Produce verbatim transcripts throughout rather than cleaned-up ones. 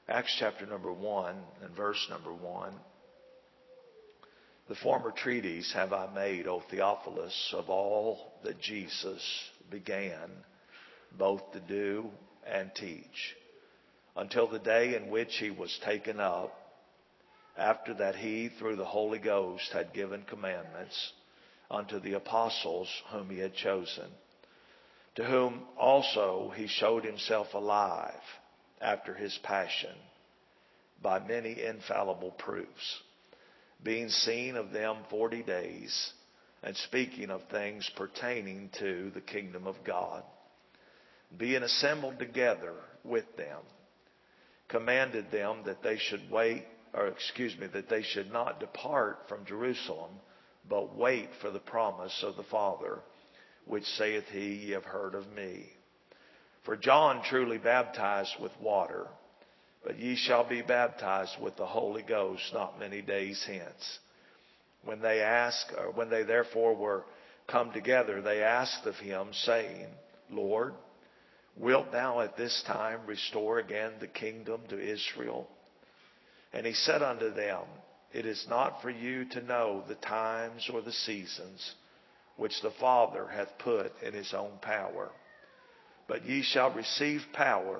Acts chapter number one and verse number one. The former treatise have I made, O Theophilus, of all that Jesus began both to do and teach, until the day in which he was taken up, after that he, through the Holy Ghost, had given commandments unto the apostles whom he had chosen, to whom also he showed himself alive after his passion by many infallible proofs, being seen of them forty days, and speaking of things pertaining to the kingdom of God, being assembled together with them, commanded them that they should wait, or excuse me, that they should not depart from Jerusalem, but wait for the promise of the Father, which saith he, ye have heard of me. For John truly baptized with water, but ye shall be baptized with the Holy Ghost not many days hence. When they asked, or when they therefore were come together, they asked of him, saying, Lord, wilt thou at this time restore again the kingdom to Israel? And he said unto them, It is not for you to know the times or the seasons which the Father hath put in his own power, but ye shall receive power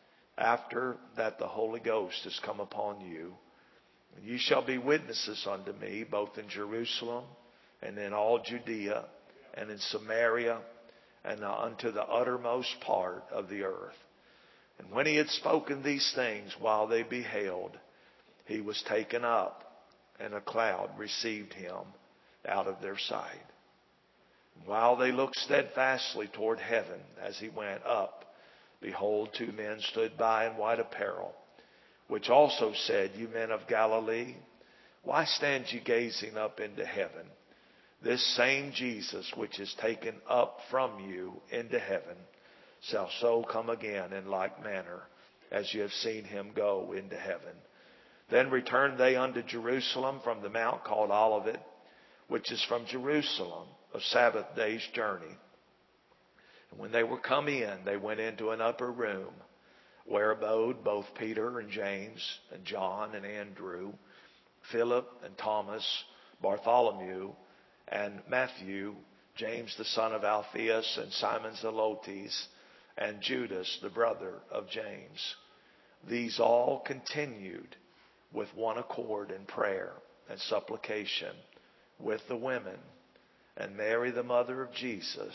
after that the Holy Ghost is come upon you. And ye shall be witnesses unto me, both in Jerusalem and in all Judea and in Samaria and unto the uttermost part of the earth. And when he had spoken these things while they beheld, he was taken up, and a cloud received him out of their sight. And while they looked steadfastly toward heaven as he went up, behold, two men stood by in white apparel, which also said, You men of Galilee, why stand ye gazing up into heaven? This same Jesus, which is taken up from you into heaven, shall so come again in like manner as you have seen him go into heaven. Then returned they unto Jerusalem from the mount called Olivet, which is from Jerusalem a Sabbath day's journey. And when they were come in, they went into an upper room, where abode both Peter and James and John and Andrew, Philip and Thomas, Bartholomew and Matthew, James the son of Alphaeus and Simon Zelotes, and Judas the brother of James. These all continued with one accord in prayer and supplication with the women, and Mary the mother of Jesus,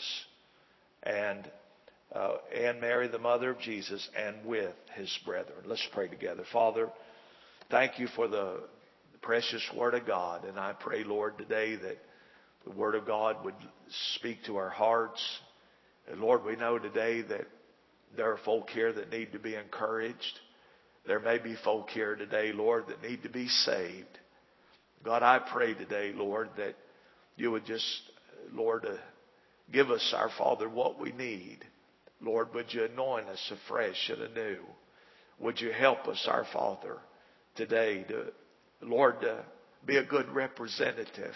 and uh, and Mary the mother of Jesus, and with his brethren. Let's pray together. Father, thank you for the precious word of God, and I pray, Lord, today that the word of God would speak to our hearts. And Lord, we know today that there are folk here that need to be encouraged. There may be folk here today, Lord, that need to be saved. God, I pray today, Lord, that you would just, Lord, uh, give us, our Father, what we need. Lord, would you anoint us afresh and anew? Would you help us, our Father, today to, Lord, to be a good representative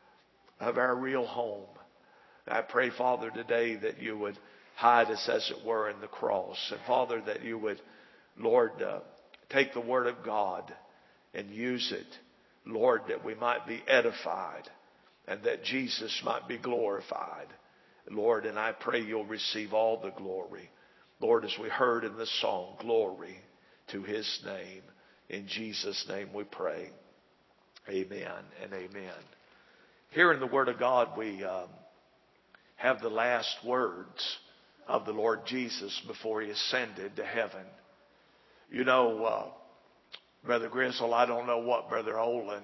of our real home. I pray, Father, today that you would hide us, as it were, in the cross. And, Father, that you would, Lord, uh, take the Word of God and use it, Lord, that we might be edified and that Jesus might be glorified. Lord, and I pray you'll receive all the glory. Lord, as we heard in the song, glory to his name. In Jesus' name we pray. Amen and amen. Here in the Word of God, we um, have the last words of the Lord Jesus before he ascended to heaven. You know, uh, Brother Grizzle, I don't know what Brother Olin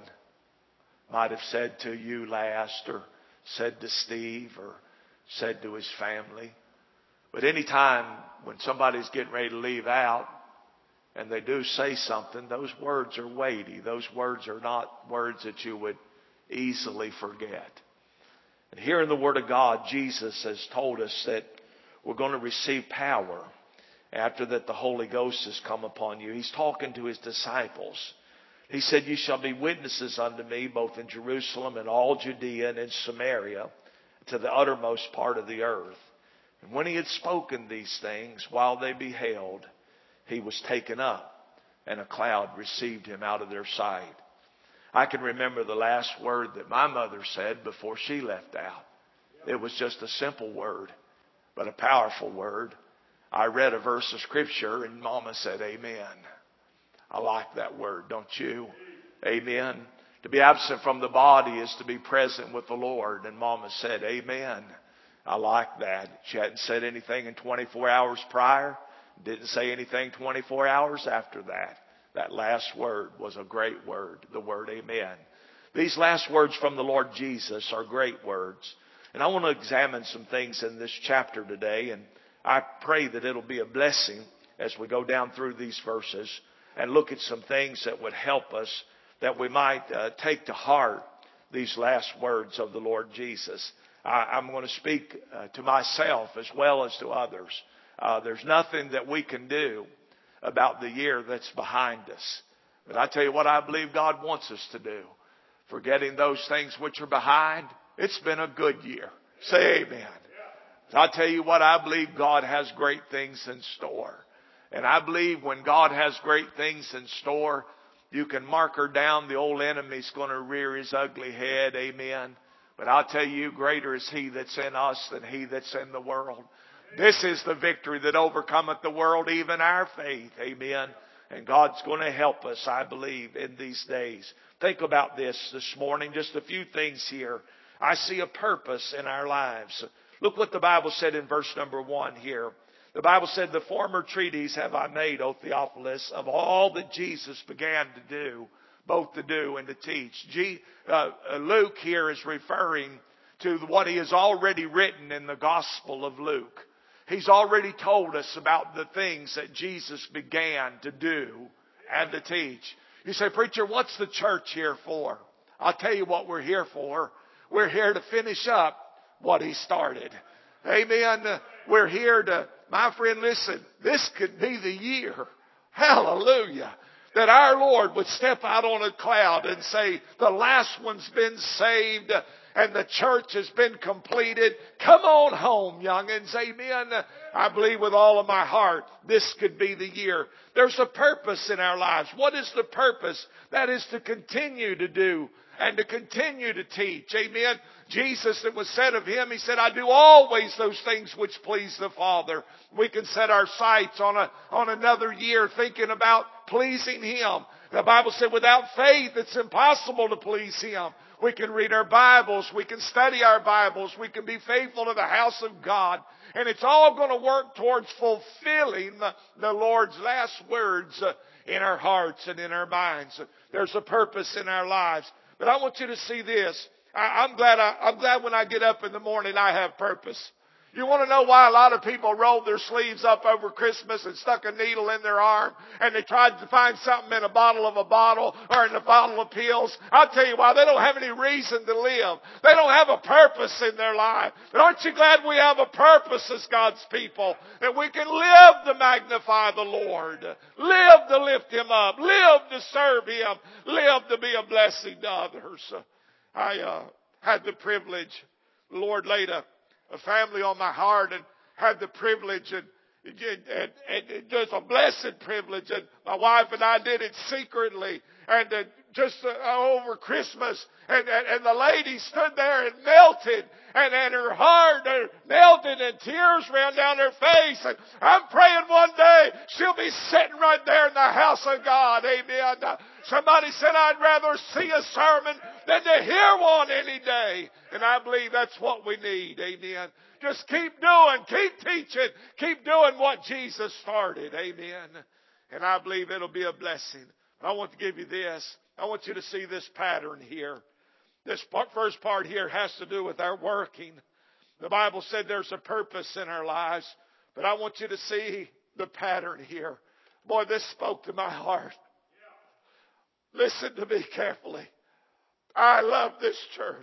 might have said to you last, or said to Steve, or said to his family. But any time when somebody's getting ready to leave out and they do say something, those words are weighty. Those words are not words that you would easily forget. And here in the Word of God, Jesus has told us that we're going to receive power after that the Holy Ghost has come upon you. He's talking to his disciples. He said, You shall be witnesses unto me both in Jerusalem and all Judea and in Samaria, to the uttermost part of the earth. And when he had spoken these things, while they beheld, he was taken up, and a cloud received him out of their sight. I can remember the last word that my mother said before she left out. It was just a simple word, but a powerful word. I read a verse of Scripture and Mama said, amen. I like that word, don't you? Amen. To be absent from the body is to be present with the Lord. And Mama said, amen. I like that. She hadn't said anything in twenty-four hours prior. Didn't say anything twenty-four hours after that. That last word was a great word, the word amen. These last words from the Lord Jesus are great words. And I want to examine some things in this chapter today. And I pray that it'll be a blessing as we go down through these verses and look at some things that would help us, that we might uh, take to heart these last words of the Lord Jesus. I, I'm going to speak uh, to myself as well as to others. Uh, there's nothing that we can do about the year that's behind us. But I tell you what I believe God wants us to do. Forgetting those things which are behind, it's been a good year. Say amen. I tell you what, I believe God has great things in store. And I believe when God has great things in store, you can mark her down. The old enemy's going to rear his ugly head. Amen. But I'll tell you, greater is he that's in us than he that's in the world. This is the victory that overcometh the world, even our faith. Amen. And God's going to help us, I believe, in these days. Think about this this morning. Just a few things here. I see a purpose in our lives. Look what the Bible said in verse number one here. The Bible said, the former treatise have I made, O Theophilus, of all that Jesus began to do, both to do and to teach. G, uh, Luke here is referring to what he has already written in the Gospel of Luke. He's already told us about the things that Jesus began to do and to teach. You say, preacher, what's the church here for? I'll tell you what we're here for. We're here to finish up what he started. Amen. We're here to, my friend, listen, this could be the year. Hallelujah. That our Lord would step out on a cloud and say, the last one's been saved and the church has been completed. Come on home, young'uns. Amen. I believe with all of my heart this could be the year. There's a purpose in our lives. What is the purpose? That is to continue to do and to continue to teach. Amen. Jesus, it was said of him, he said, I do always those things which please the Father. We can set our sights on a, on another year thinking about pleasing him. The Bible said without faith it's impossible to please him. We can read our Bibles. We can study our Bibles. We can be faithful to the house of God. And it's all going to work towards fulfilling the, the Lord's last words uh, in our hearts and in our minds. There's a purpose in our lives. But I want you to see this. I, I'm glad I, I'm glad when I get up in the morning I have purpose. You want to know why a lot of people rolled their sleeves up over Christmas and stuck a needle in their arm and they tried to find something in a bottle of a bottle or in a bottle of pills? I'll tell you why. They don't have any reason to live. They don't have a purpose in their life. But aren't you glad we have a purpose as God's people? That we can live to magnify the Lord. Live to lift him up. Live to serve him. Live to be a blessing to others. I uh, had the privilege, the Lord laid a a family on my heart and had the privilege and, and, and, and it was a blessed privilege, and my wife and I did it secretly and uh, just uh, over Christmas, and, and, and the lady stood there and melted and, and her heart uh, melted and tears ran down her face, and I'm praying one day she'll be sitting right there in the house of God. Amen. Uh, somebody said I'd rather see a sermon than to hear one any day. And I believe that's what we need. Amen. Just keep doing, keep teaching, keep doing what Jesus started. Amen. And I believe it'll be a blessing. I want to give you this. I want you to see this pattern here. This part, first part here has to do with our working. The Bible said there's a purpose in our lives. But I want you to see the pattern here. Boy, this spoke to my heart. Listen to me carefully. I love this church.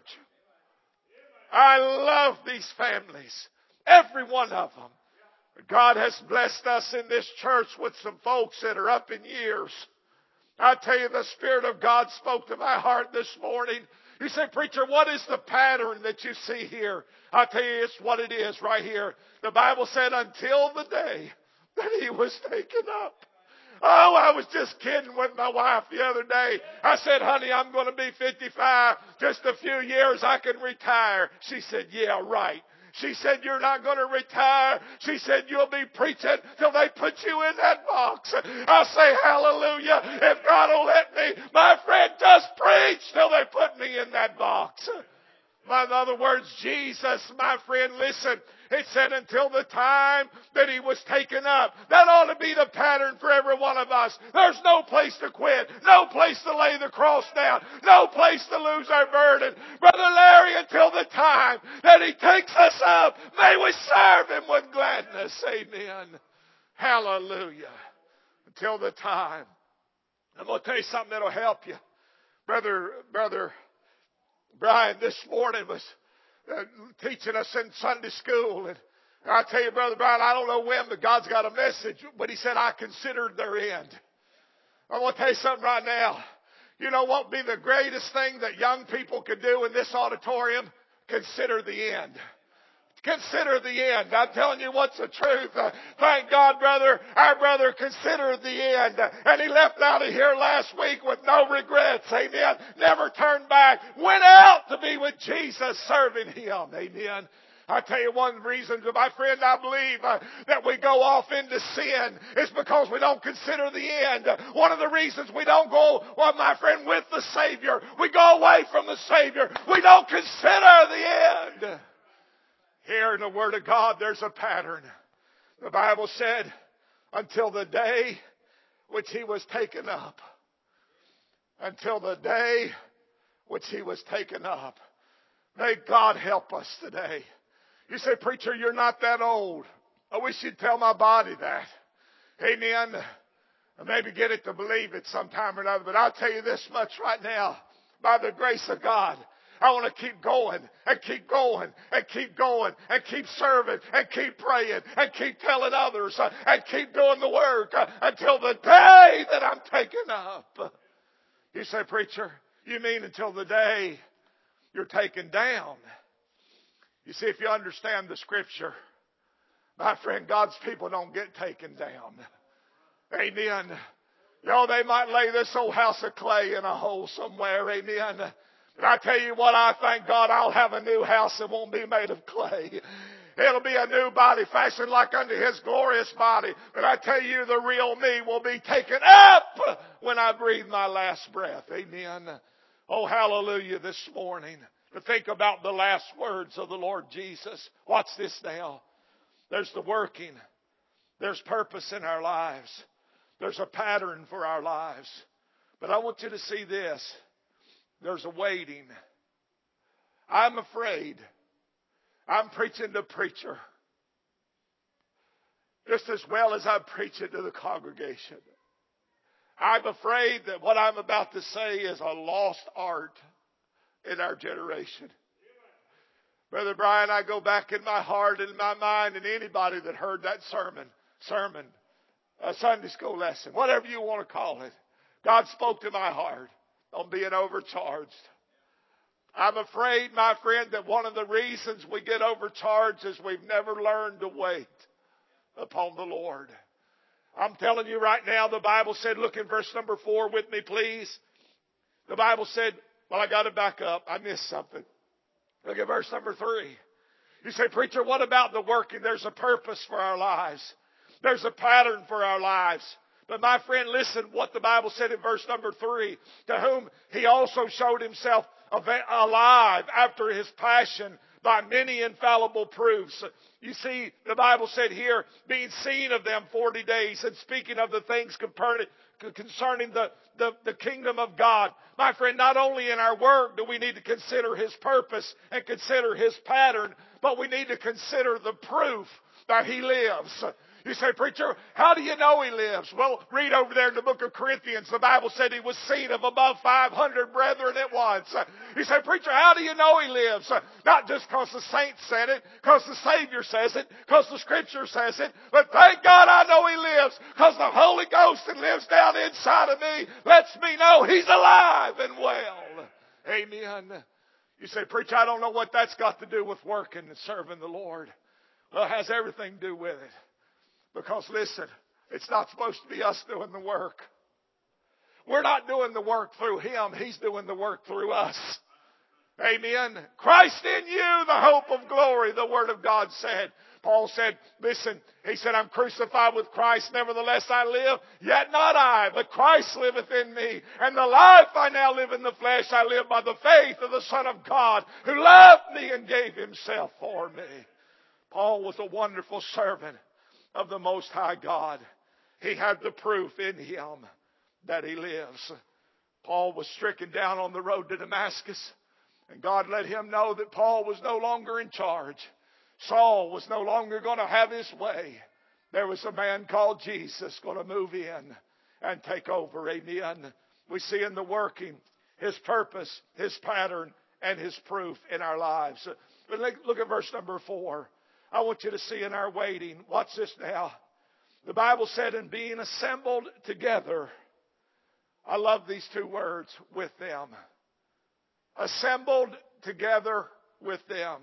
I love these families. Every one of them. God has blessed us in this church with some folks that are up in years. I tell you, the Spirit of God spoke to my heart this morning. You say, preacher, what is the pattern that you see here? I tell you, it's what it is right here. The Bible said, until the day that he was taken up. Oh, I was just kidding with my wife the other day. I said, honey, I'm going to be fifty-five. Just a few years I can retire. She said, yeah, right. She said, you're not going to retire. She said, you'll be preaching till they put you in that box. I say, hallelujah. If God will let me, my friend, just preach till they put me in that box. In other words, Jesus, my friend, listen, it said until the time that he was taken up. That ought to be the pattern for every one of us. There's no place to quit. No place to lay the cross down. No place to lose our burden. Brother Larry, until the time that he takes us up, may we serve him with gladness. Amen. Hallelujah. Until the time. I'm going to tell you something that'll help you. Brother, brother, Brian this morning was uh, teaching us in Sunday school. And I tell you, Brother Brian, I don't know when, but God's got a message. But he said, I considered their end. I want to tell you something right now. You know what would be the greatest thing that young people could do in this auditorium? Consider the end. Consider the end. I'm telling you what's the truth. Uh, thank God, brother, our brother considered the end. Uh, and he left out of here last week with no regrets. Amen. Never turned back. Went out to be with Jesus, serving him. Amen. I tell you one reason, my friend, I believe uh, that we go off into sin is because we don't consider the end. Uh, one of the reasons we don't go, well, my friend, with the Savior, we go away from the Savior. We don't consider the end. Here in the Word of God, there's a pattern. The Bible said, until the day which he was taken up. Until the day which he was taken up. May God help us today. You say, preacher, you're not that old. I wish you'd tell my body that. Amen. Or maybe get it to believe it sometime or another. But I'll tell you this much right now. By the grace of God, I want to keep going and keep going and keep going and keep serving and keep praying and keep telling others uh, and keep doing the work uh, until the day that I'm taken up. You say, preacher, you mean until the day you're taken down? You see, if you understand the Scripture, my friend, God's people don't get taken down. Amen. You know, they might lay this old house of clay in a hole somewhere. Amen. But I tell you what, I thank God I'll have a new house that won't be made of clay. It'll be a new body fashioned like unto his glorious body. But I tell you, the real me will be taken up when I breathe my last breath. Amen. Oh, hallelujah this morning. To think about the last words of the Lord Jesus. Watch this now. There's the working. There's purpose in our lives. There's a pattern for our lives. But I want you to see this. There's a waiting. I'm afraid. I'm preaching to preacher just as well as I'm preaching to the congregation. I'm afraid that what I'm about to say is a lost art in our generation. Brother Brian, I go back in my heart and in my mind, and anybody that heard that sermon, sermon, a Sunday school lesson, whatever you want to call it, God spoke to my heart on being overcharged. I'm afraid, my friend, that one of the reasons we get overcharged is we've never learned to wait upon the Lord. I'm telling you right now, the Bible said, look in verse number four with me, please. The Bible said, well, I got to back up. I missed something. Look at verse number three. You say, preacher, what about the working? There's a purpose for our lives. There's a pattern for our lives. But my friend, listen what the Bible said in verse number three. To whom he also showed himself alive after his passion by many infallible proofs. You see, the Bible said here, being seen of them forty days and speaking of the things concerning the, the, the kingdom of God. My friend, not only in our work do we need to consider his purpose and consider his pattern, but we need to consider the proof that he lives. You say, preacher, how do you know he lives? Well, read over there in the book of Corinthians. The Bible said he was seen of above five hundred brethren at once. You say, preacher, how do you know he lives? Not just because the saints said it, because the Savior says it, because the Scripture says it, but thank God I know he lives because the Holy Ghost that lives down inside of me lets me know he's alive and well. Amen. You say, preacher, I don't know what that's got to do with working and serving the Lord. Well, it has everything to do with it. Because listen, It's not supposed to be us doing the work. We're not doing the work through Him. He's doing the work through us. Amen. Christ in you, the hope of glory, the Word of God said. Paul said, listen, he said, I'm crucified with Christ, nevertheless I live, yet not I, but Christ liveth in me. And the life I now live in the flesh, I live by the faith of the Son of God, who loved me and gave Himself for me. Paul was a wonderful servant of the Most High God. He had the proof in him that he lives. Paul was stricken down on the road to Damascus, and God let him know that Paul was no longer in charge. Saul was no longer going to have his way. There was a man called Jesus going to move in and take over. Amen. We see in the working His purpose, His pattern, and His proof in our lives. But look at verse number four. I want you to see in our waiting. Watch this now. The Bible said, in being assembled together. I love these two words, with them. Assembled together with them.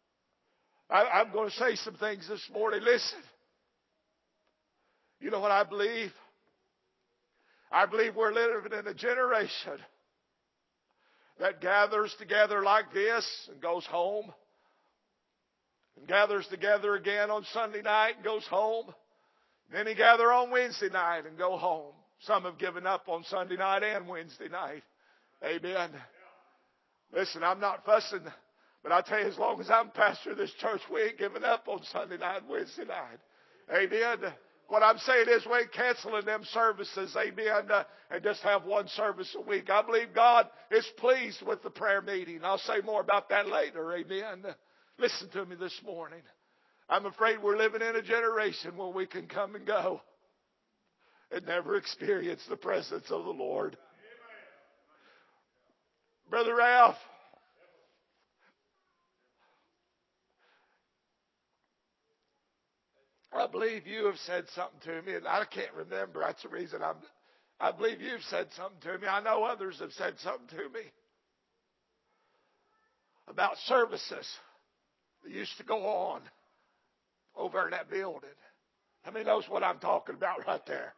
I, I'm going to say some things this morning. Listen. You know what I believe? I believe we're living in a generation that gathers together like this and goes home. And gathers together again on Sunday night and goes home. Then he gather on Wednesday night and go home. Some have given up on Sunday night and Wednesday night. Amen. Listen, I'm not fussing, but I tell you, as long as I'm pastor of this church, we ain't giving up on Sunday night and Wednesday night. Amen. What I'm saying is we ain't canceling them services. Amen. Uh, and just have one service a week. I believe God is pleased with the prayer meeting. I'll say more about that later. Amen. Listen to me this morning. I'm afraid we're living in a generation where we can come and go and never experience the presence of the Lord. Brother Ralph, I believe you have said something to me, and I can't remember. That's the reason I'm. I believe you've said something to me. I know others have said something to me about services that used to go on over in that building. How many knows what I'm talking about right there?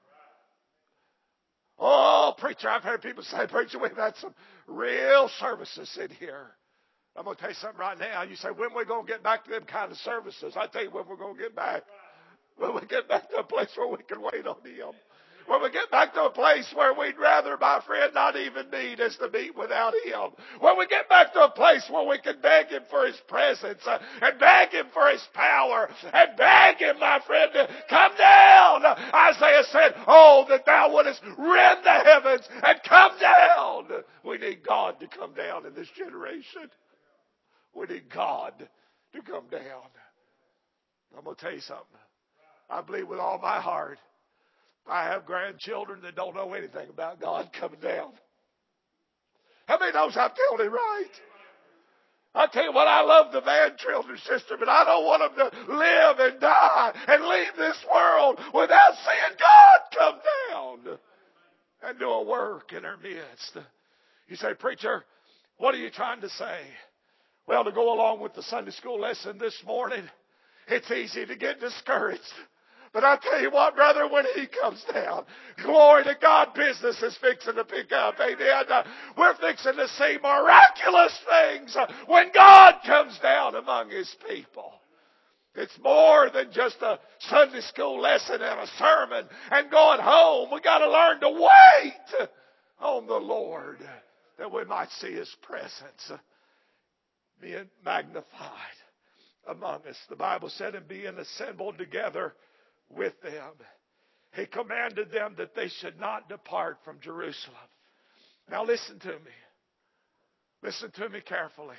Oh, preacher, I've heard people say, preacher, we've had some real services in here. I'm going to tell you something right now. You say, when are we going to get back to them kind of services? I tell you when we're going to get back. When we get back to a place where we can wait on Him. When we get back to a place where we'd rather, my friend, not even meet as to meet without Him. When we get back to a place where we can beg Him for His presence uh, and beg Him for His power and beg Him, my friend, to come down. Isaiah said, oh, that Thou wouldest rend the heavens and come down. We need God to come down in this generation. We need God to come down. I'm going to tell you something. I believe with all my heart, I have grandchildren that don't know anything about God coming down. How many knows I'm telling you right? I tell you what, I love the Van children, sister, but I don't want them to live and die and leave this world without seeing God come down and do a work in our midst. You say, preacher, what are you trying to say? Well, to go along with the Sunday school lesson this morning, it's easy to get discouraged. But I tell you what, brother, when He comes down, glory to God, business is fixing to pick up. Amen. Uh, we're fixing to see miraculous things uh, when God comes down among His people. It's more than just a Sunday school lesson and a sermon and going home. We got to learn to wait on the Lord that we might see His presence uh, being magnified among us. The Bible said, and being assembled together with them, He commanded them that they should not depart from Jerusalem. Now listen to me. Listen to me carefully.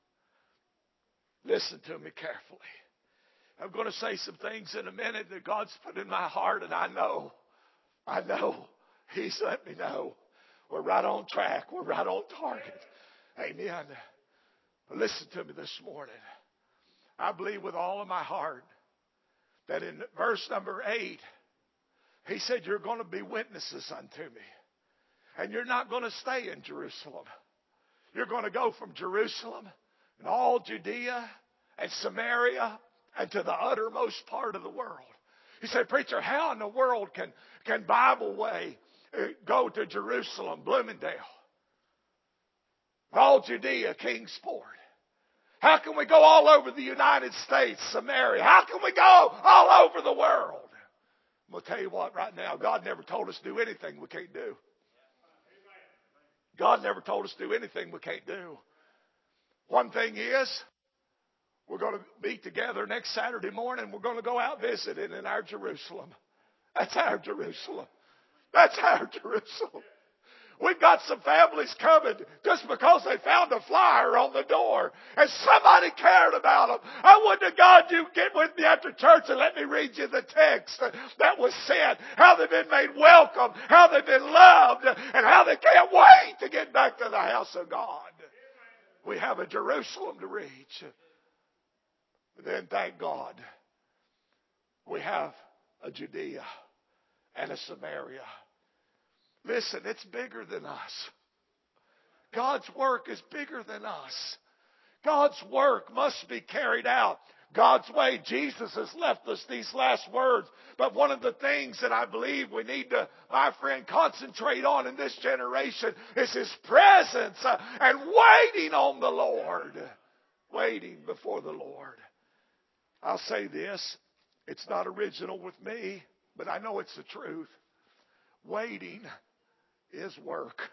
Listen to me carefully. I'm going to say some things in a minute that God's put in my heart, and I know, I know He's let me know we're right on track. We're right on target. Amen. But listen to me this morning. I believe with all of my heart that in verse number eight, He said, you're going to be witnesses unto me. And you're not going to stay in Jerusalem. You're going to go from Jerusalem and all Judea and Samaria and to the uttermost part of the world. You say, preacher, how in the world can, can Bible Way uh, go to Jerusalem, Bloomingdale, all Judea, Kingsport? How can we go all over the United States, Samaria? How can we go all over the world? I'm going to tell you what, right now, God never told us to do anything we can't do. God never told us to do anything we can't do. One thing is, we're going to meet together next Saturday morning. We're going to go out visiting in our Jerusalem. That's our Jerusalem. That's our Jerusalem. We've got some families coming just because they found a flyer on the door and somebody cared about them. I wonder, God, you get with me after church and let me read you the text that was sent. How they've been made welcome, how they've been loved, and how they can't wait to get back to the house of God. We have a Jerusalem to reach. But then, thank God, we have a Judea and a Samaria. Listen, it's bigger than us. God's work is bigger than us. God's work must be carried out God's way. Jesus has left us these last words. But one of the things that I believe we need to, my friend, concentrate on in this generation is His presence uh, and waiting on the Lord. Waiting before the Lord. I'll say this. It's not original with me, but I know it's the truth. Waiting is work.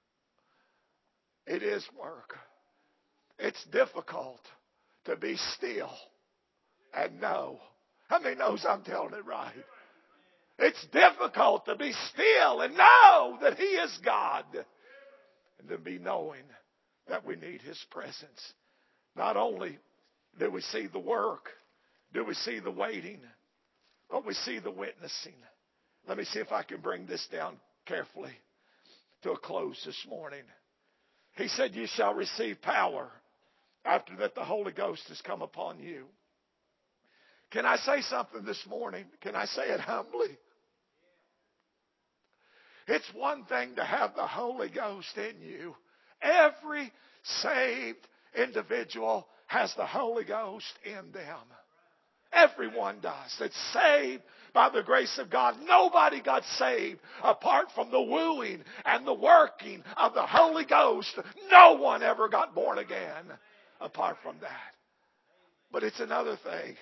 It is work. It's difficult to be still and know. How many knows I'm telling it right? It's difficult to be still and know that He is God. And to be knowing that we need His presence. Not only do we see the work, do we see the waiting, but we see the witnessing. Let me see if I can bring this down carefully to a close this morning. He said, "You shall receive power after that the Holy Ghost has come upon you." Can I say something this morning? Can I say it humbly? It's one thing to have the Holy Ghost in you. Every saved individual has the Holy Ghost in them. Everyone does. That's saved by the grace of God. Nobody got saved apart from the wooing and the working of the Holy Ghost. No one ever got born again apart from that. But it's another thing.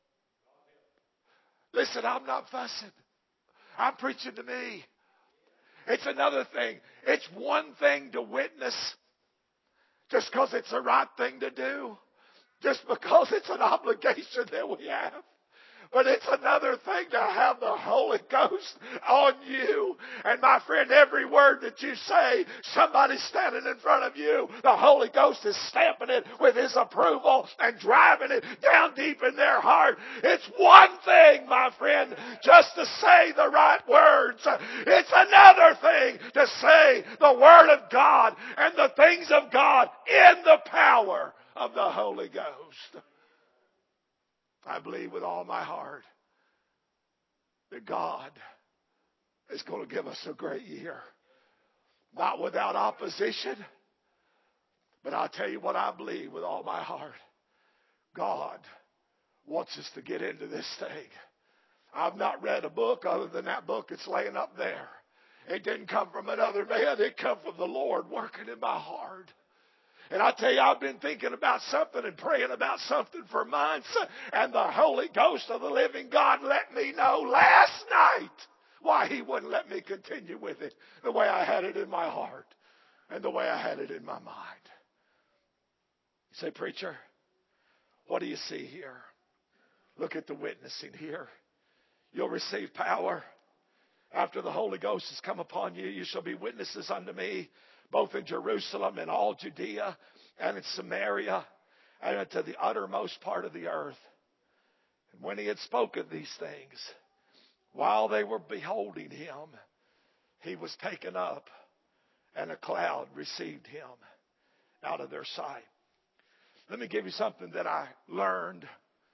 Listen, I'm not fussing. I'm preaching to me. It's another thing. It's one thing to witness just because it's the right thing to do. Just because it's an obligation that we have. But it's another thing to have the Holy Ghost on you. And my friend, every word that you say, somebody standing in front of you, the Holy Ghost is stamping it with His approval and driving it down deep in their heart. It's one thing, my friend, just to say the right words. It's another thing to say the Word of God and the things of God in the power of the Holy Ghost. I believe with all my heart that God is going to give us a great year. Not without opposition, but I'll tell you what I believe with all my heart. God wants us to get into this thing. I've not read a book other than that book that's laying up there. It didn't come from another man. It come from the Lord working in my heart. And I tell you, I've been thinking about something and praying about something for months. And the Holy Ghost of the living God let me know last night why He wouldn't let me continue with it the way I had it in my heart and the way I had it in my mind. You say, preacher, what do you see here? Look at the witnessing here. You'll receive power after the Holy Ghost has come upon you. You shall be witnesses unto me, both in Jerusalem and all Judea and in Samaria and unto the uttermost part of the earth. And when He had spoken these things, while they were beholding Him, He was taken up, and a cloud received Him out of their sight. Let me give you something that I learned.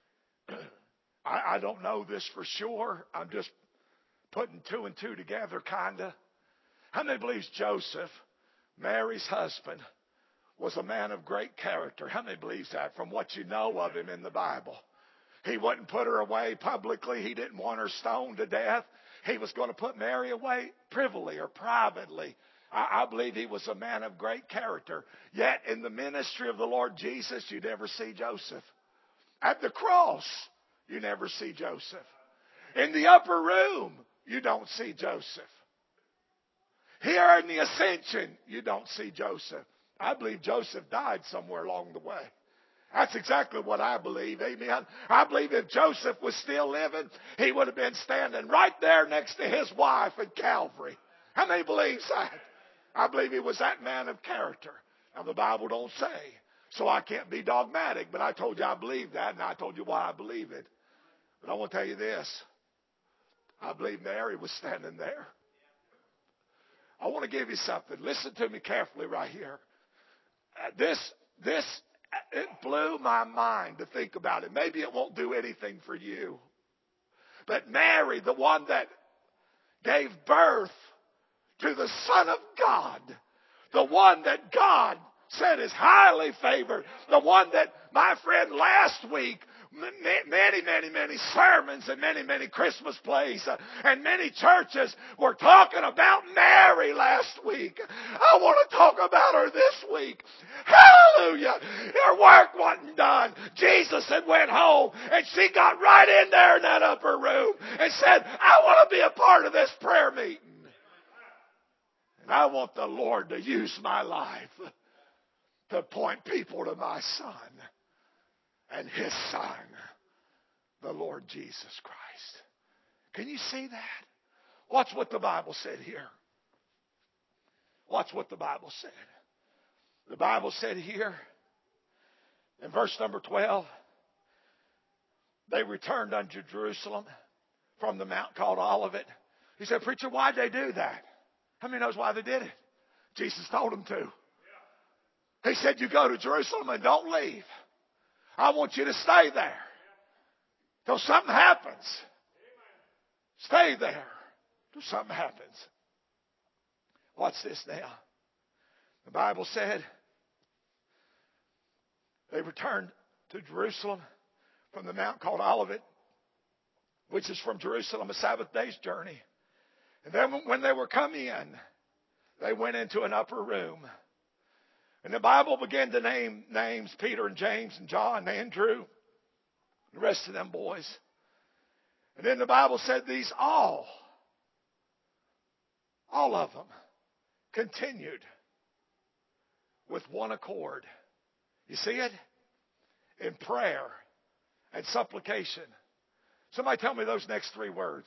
I, I don't know this for sure. I'm just putting two and two together, kind of. How many believes Joseph, Mary's husband, was a man of great character? How many believes that from what you know of him in the Bible? He wouldn't put her away publicly. He didn't want her stoned to death. He was going to put Mary away privily or privately. I, I believe he was a man of great character. Yet in the ministry of the Lord Jesus, you never see Joseph. At the cross, you never see Joseph. In the upper room, you don't see Joseph. Here in the ascension, you don't see Joseph. I believe Joseph died somewhere along the way. That's exactly what I believe. Amen. I believe if Joseph was still living, he would have been standing right there next to his wife at Calvary. How many believes that? I believe he was that man of character. Now the Bible don't say, so I can't be dogmatic, but I told you I believe that, and I told you why I believe it. But I want to tell you this. I believe Mary was standing there. I want to give you something. Listen to me carefully right here. Uh, this, this, it blew my mind to think about it. Maybe it won't do anything for you. But Mary, the one that gave birth to the Son of God, the one that God said is highly favored, the one that, my friend, last week, many, many, many sermons and many, many Christmas plays uh, and many churches were talking about Mary last week. I want to talk about her this week. Hallelujah. Her work wasn't done. Jesus had went home and she got right in there in that upper room and said, I want to be a part of this prayer meeting. And I want the Lord to use my life to point people to my Son and His Son, the Lord Jesus Christ. Can you see that? Watch what the Bible said here. Watch what the Bible said. The Bible said here, in verse number twelve, they returned unto Jerusalem from the mount called Olivet. He said, preacher, why'd they do that? How many knows why they did it? Jesus told them to. He said, you go to Jerusalem and don't leave. I want you to stay there till something happens. Stay there till something happens. Watch this now. The Bible said they returned to Jerusalem from the mount called Olivet, which is from Jerusalem a Sabbath day's journey. And then when they were come in, they went into an upper room. And the Bible began to name names, Peter and James and John and Andrew, the rest of them boys. And then the Bible said these all, all of them, continued with one accord. You see it? In prayer and supplication. Somebody tell me those next three words.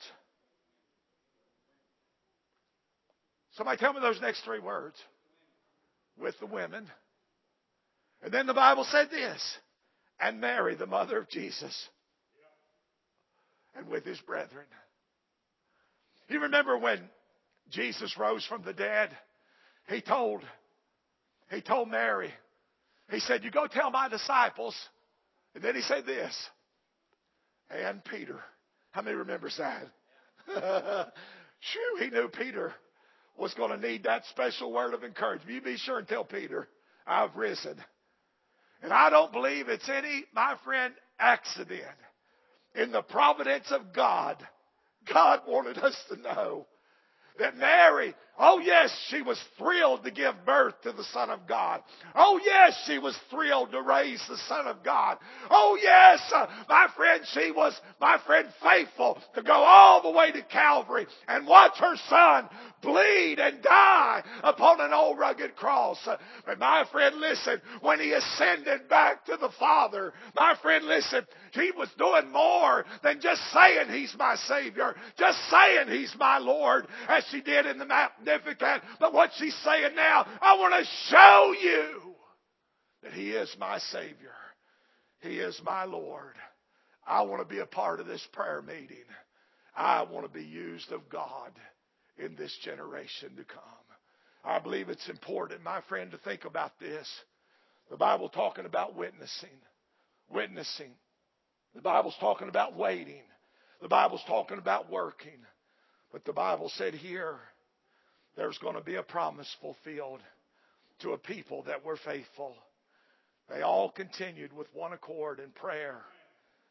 Somebody tell me those next three words. With the women. And then the Bible said this. And Mary, the mother of Jesus. And with his brethren. You remember when Jesus rose from the dead? He told, he told Mary, he said, you go tell my disciples. And then he said this. And Peter. How many remembers that? Shoo, he knew Peter was going to need that special word of encouragement. You be sure and tell Peter, I've risen. And I don't believe it's any, my friend, accident. In the providence of God, God wanted us to know that Mary, oh yes, she was thrilled to give birth to the Son of God. Oh yes, she was thrilled to raise the Son of God. Oh yes, uh, my friend, she was, my friend, faithful to go all the way to Calvary and watch her Son bleed and die upon an old rugged cross. Uh, but my friend, listen, when He ascended back to the Father, my friend, listen, He was doing more than just saying He's my Savior, just saying He's my Lord, as she did in the Magnificat. But what she's saying now, I want to show you that He is my Savior. He is my Lord. I want to be a part of this prayer meeting. I want to be used of God in this generation to come. I believe it's important, my friend, to think about this. The Bible talking about witnessing. Witnessing. The Bible's talking about waiting. The Bible's talking about working. But the Bible said here, there's going to be a promise fulfilled to a people that were faithful. They all continued with one accord in prayer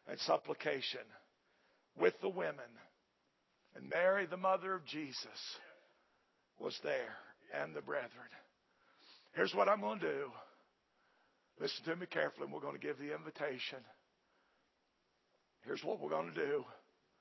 and supplication with the women. And Mary, the mother of Jesus, was there, and the brethren. Here's what I'm going to do. Listen to me carefully, and we're going to give the invitation. Here's what we're going to do.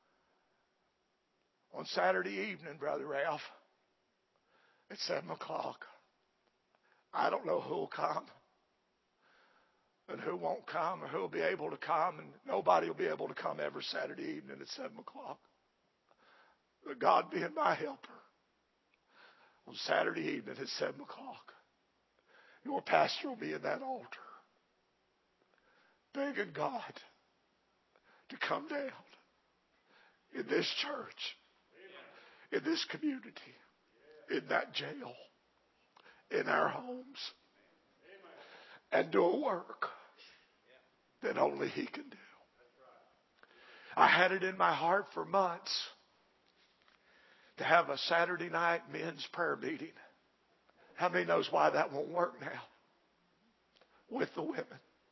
On Saturday evening, Brother Ralph, at seven o'clock, I don't know who will come and who won't come or who will be able to come, and nobody will be able to come every Saturday evening at seven o'clock. But God being my helper, on Saturday evening at seven o'clock, your pastor will be in that altar begging God to come down in this church, in this community, in that jail, in our homes, and do a work that only He can do. I had it in my heart for months to have a Saturday night men's prayer meeting. How many knows why that won't work now? With the women.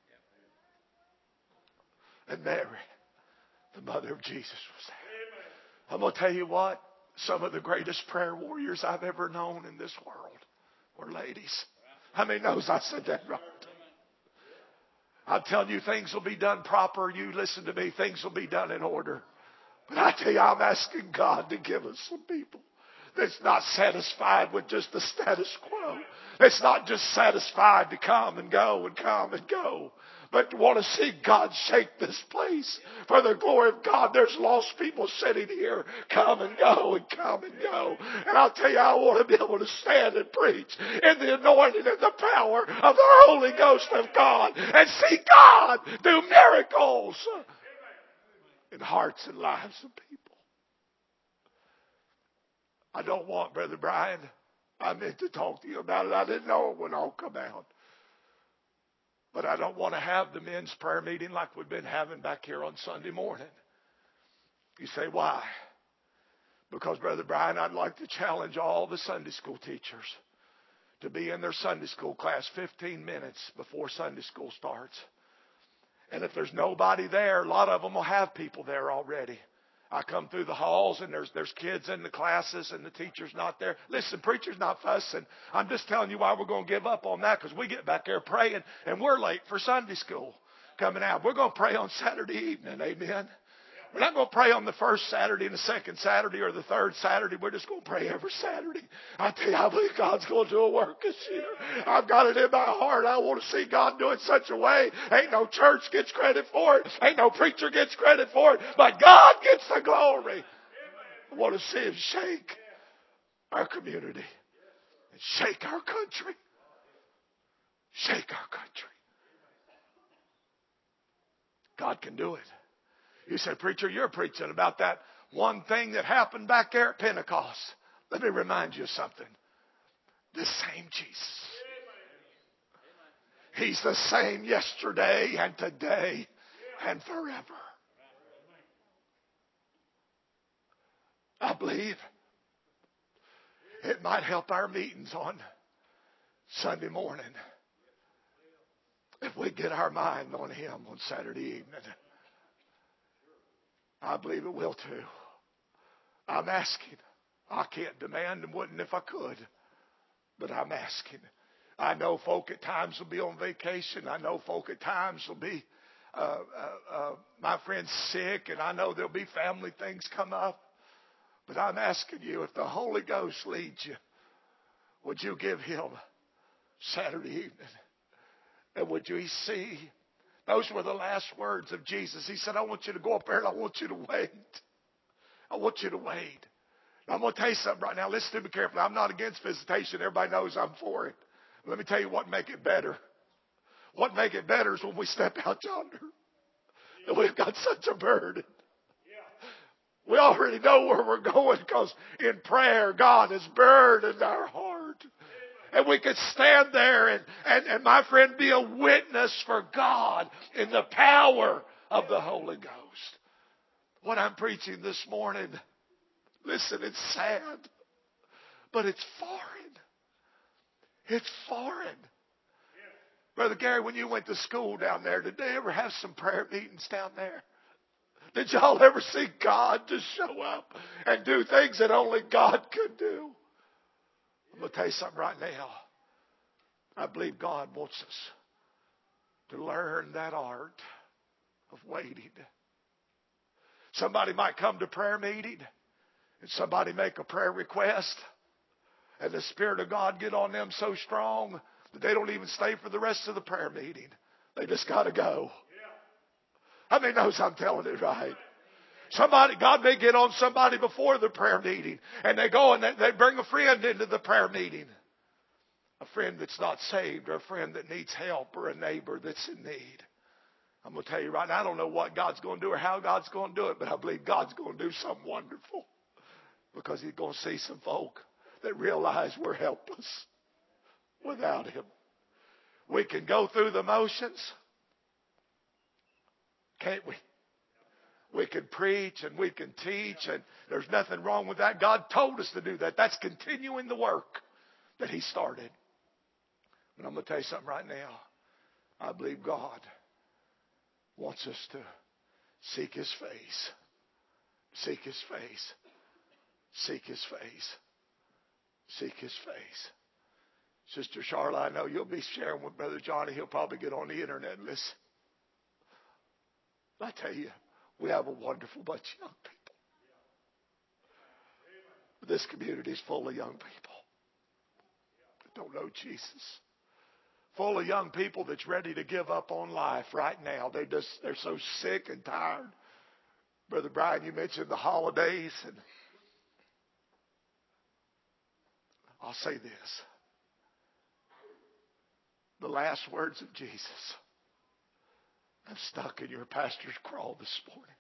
And Mary, the mother of Jesus, was there. I'm going to tell you what, some of the greatest prayer warriors I've ever known in this world were ladies. How many knows I said that right? I'm telling you, things will be done proper. You listen to me, things will be done in order. But I tell you, I'm asking God to give us some people that's not satisfied with just the status quo. That's not just satisfied to come and go and come and go, but want to see God shake this place for the glory of God. There's lost people sitting here, come and go and come and go. And I'll tell you, I want to be able to stand and preach in the anointing and the power of the Holy Ghost of God and see God do miracles in hearts and lives of people. I don't want, Brother Brian, I meant to talk to you about it. I didn't know it would all come out. But I don't want to have the men's prayer meeting like we've been having back here on Sunday morning. You say, why? Because, Brother Brian, I'd like to challenge all the Sunday school teachers to be in their Sunday school class fifteen minutes before Sunday school starts. And if there's nobody there, a lot of them will have people there already. I come through the halls and there's there's kids in the classes and the teacher's not there. Listen, preacher's not fussing. I'm just telling you why we're going to give up on that, because we get back there praying and we're late for Sunday school coming out. We're going to pray on Saturday evening. Amen. We're not going to pray on the first Saturday and the second Saturday or the third Saturday. We're just going to pray every Saturday. I tell you, I believe God's going to do a work this year. I've got it in my heart. I want to see God do it such a way. Ain't no church gets credit for it. Ain't no preacher gets credit for it. But God gets the glory. I want to see Him shake our community and shake our country. Shake our country. God can do it. You say, preacher, you're preaching about that one thing that happened back there at Pentecost. Let me remind you of something. The same Jesus. He's the same yesterday and today and forever. I believe it might help our meetings on Sunday morning if we get our mind on Him on Saturday evening. I believe it will too. I'm asking. I can't demand and wouldn't if I could. But I'm asking. I know folk at times will be on vacation. I know folk at times will be, uh, uh, uh, my friend's sick. And I know there'll be family things come up. But I'm asking you, if the Holy Ghost leads you, would you give Him Saturday evening? And would you see? Those were the last words of Jesus. He said, I want you to go up there and I want you to wait. I want you to wait. Now, I'm going to tell you something right now. Listen to me carefully. I'm not against visitation. Everybody knows I'm for it. Let me tell you what make it better. What make it better is when we step out yonder. And we've got such a burden. We already know where we're going, because in prayer, God has burdened our heart. And we could stand there and, and, and, my friend, be a witness for God in the power of the Holy Ghost. What I'm preaching this morning, listen, it's sad, but it's foreign. It's foreign. Brother Gary, when you went to school down there, did they ever have some prayer meetings down there? Did y'all ever see God just show up and do things that only God could do? I'm going to tell you something right now. I believe God wants us to learn that art of waiting. Somebody might come to prayer meeting and somebody make a prayer request and the Spirit of God get on them so strong that they don't even stay for the rest of the prayer meeting. They just got to go. How many knows I'm telling it right? Somebody, God may get on somebody before the prayer meeting and they go and they, they bring a friend into the prayer meeting. A friend that's not saved or a friend that needs help or a neighbor that's in need. I'm going to tell you right now, I don't know what God's going to do or how God's going to do it, but I believe God's going to do something wonderful because He's going to see some folk that realize we're helpless without Him. We can go through the motions, can't we? We can preach and we can teach, and there's nothing wrong with that. God told us to do that. That's continuing the work that He started. But I'm going to tell you something right now. I believe God wants us to seek His face. Seek His face. Seek His face. Seek His face. Sister Charlotte, I know you'll be sharing with Brother Johnny. He'll probably get on the internet and listen. I tell you, we have a wonderful bunch of young people. This community is full of young people that don't know Jesus. Full of young people that's ready to give up on life right now. They just, they're so sick and tired. Brother Brian, you mentioned the holidays. And I'll say this. The last words of Jesus have stuck in your pastor's crawl this morning.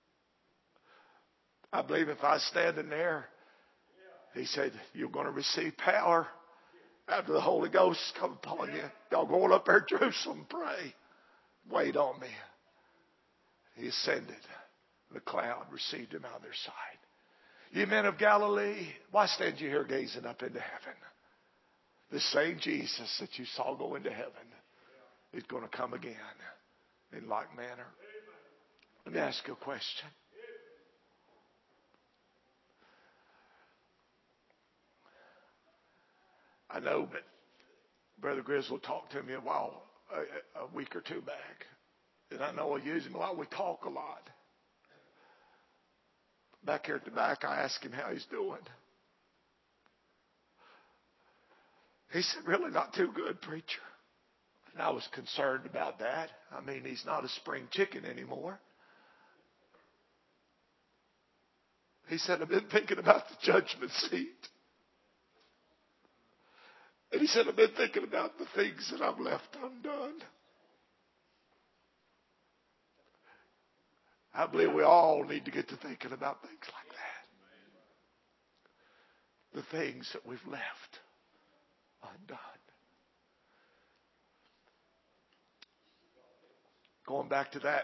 I believe if I was standing there, he said, you're going to receive power after the Holy Ghost come upon you. Y'all going up there to Jerusalem, pray. Wait on me. He ascended. The cloud received him on their side. You men of Galilee, why stand you here gazing up into heaven? The same Jesus that you saw go into heaven is going to come again in like manner. Let me ask you a question. I know that Brother Grizzle talked to me a while, a, a week or two back. And I know I use him a lot. We talk a lot. Back here at the back, I asked him how he's doing. He said, really not too good, preacher. And I was concerned about that. I mean, he's not a spring chicken anymore. He said, I've been thinking about the judgment seat. And he said, I've been thinking about the things that I've left undone. I believe we all need to get to thinking about things like that. The things that we've left undone. Going back to that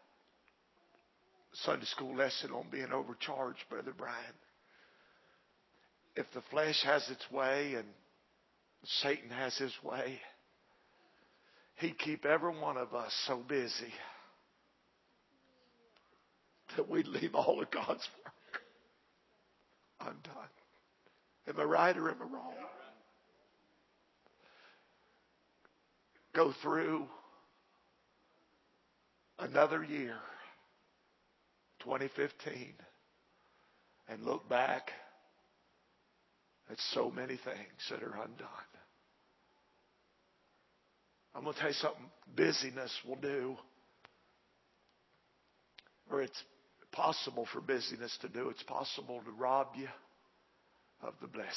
Sunday school lesson on being overcharged, Brother Brian. If the flesh has its way and Satan has his way, he'd keep every one of us so busy that we'd leave all of God's work undone. Am I right or am I wrong? Go through another year, twenty fifteen, and look back at so many things that are undone. I'm going to tell you something busyness will do, or it's possible for busyness to do. It's possible to rob you of the blessing.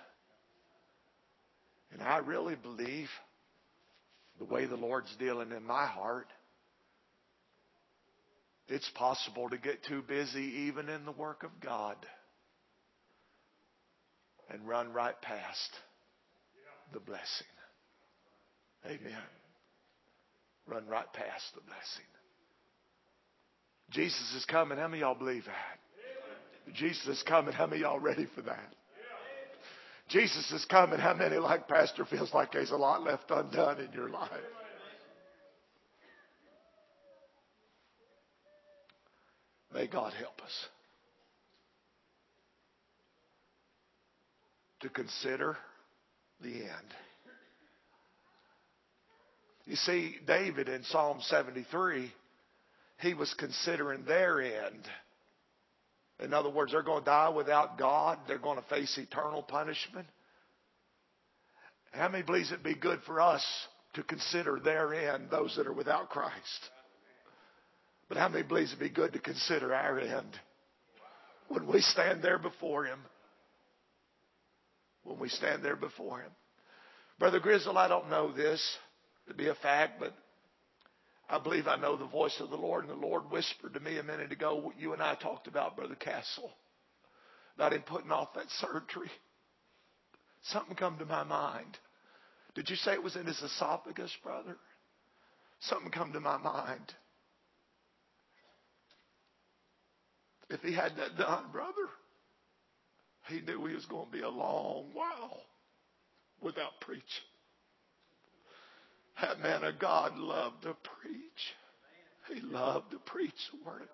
And I really believe the way the Lord's dealing in my heart, it's possible to get too busy even in the work of God and run right past the blessing. Amen. Run right past the blessing. Jesus is coming. How many of y'all believe that? Jesus is coming. How many of y'all ready for that? Jesus is coming. How many, like Pastor, feels like there's a lot left undone in your life? May God help us to consider the end. You see, David in Psalm seventy-three, he was considering their end. In other words, they're going to die without God. They're going to face eternal punishment. How many believes it'd be good for us to consider their end, those that are without Christ? But how many believes it'd be good to consider our end when we stand there before Him? When we stand there before Him. Brother Grizzle, I don't know this to be a fact, but I believe I know the voice of the Lord. And the Lord whispered to me a minute ago what you and I talked about, Brother Castle, about him putting off that surgery. Something come to my mind. Did you say it was in his esophagus, brother? Something come to my mind. If he had that done, brother, he knew he was going to be a long while without preaching. That man of God loved to preach. He loved to preach the Word of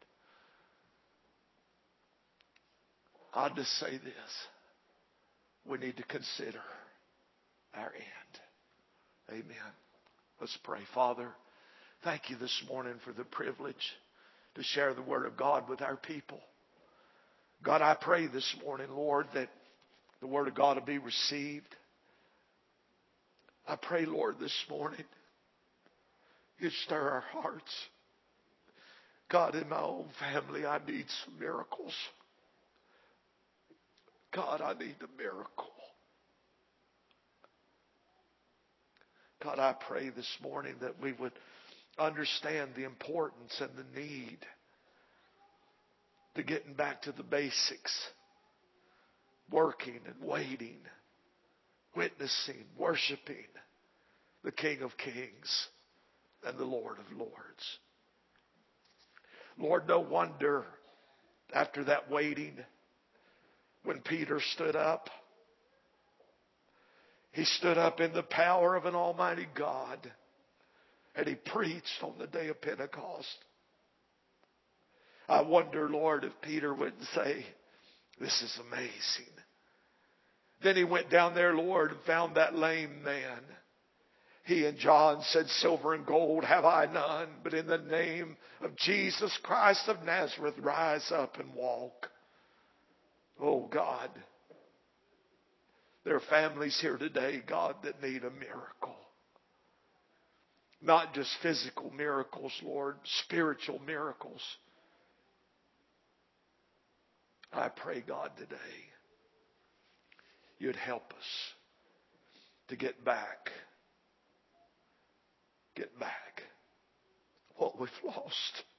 God. I'll just say this. We need to consider our end. Amen. Let's pray. Father, thank you this morning for the privilege to share the Word of God with our people. God, I pray this morning, Lord, that the Word of God will be received. I pray, Lord, this morning, you stir our hearts. God, in my own family, I need some miracles. God, I need a miracle. God, I pray this morning that we would understand the importance and the need to getting back to the basics. Working and waiting. Witnessing, worshiping the King of Kings and the Lord of Lords. Lord, no wonder after that waiting, when Peter stood up, he stood up in the power of an almighty God and he preached on the day of Pentecost. I wonder, Lord, if Peter wouldn't say, this is amazing. Then he went down there, Lord, and found that lame man. He and John said, silver and gold have I none, but in the name of Jesus Christ of Nazareth, rise up and walk. Oh, God. There are families here today, God, that need a miracle. Not just physical miracles, Lord, spiritual miracles. I pray, God, today, you'd help us to get back, get back what we've lost.